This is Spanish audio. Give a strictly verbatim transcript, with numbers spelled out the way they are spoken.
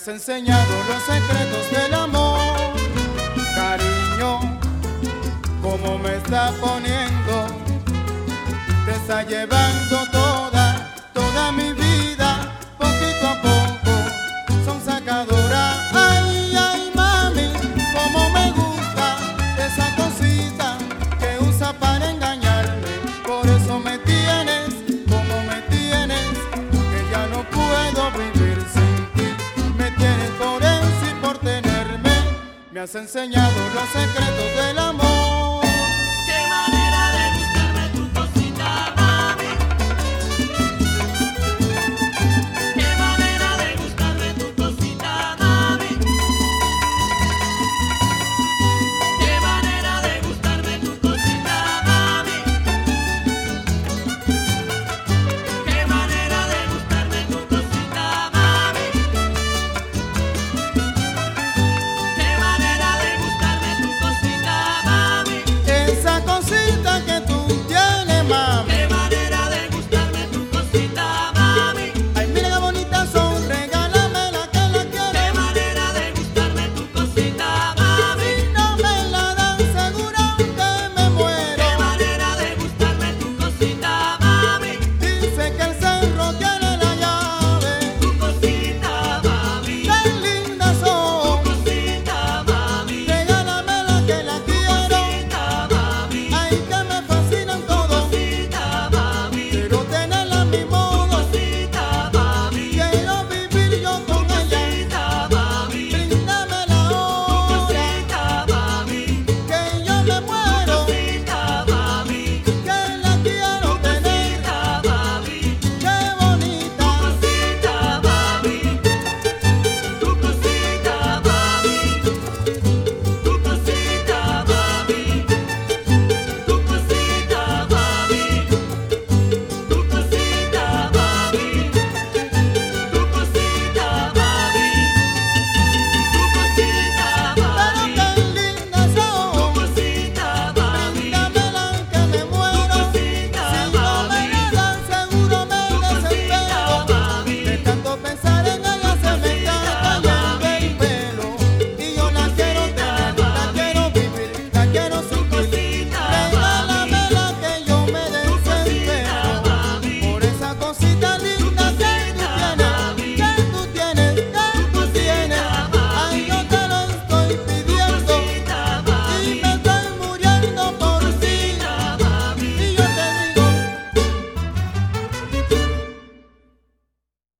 has enseñado los secretos del amor, cariño, como me está poniendo, te está llevando toda, toda mi vida, poquito a poco, son sacadoras. Ay, ay, mami, como me gusta esa cosita que usa para engañarme, por eso me tienes, como me tienes, que ya no puedo vivir sin ti, me tienes por eso y por tenerme, me has enseñado los secretos del amor.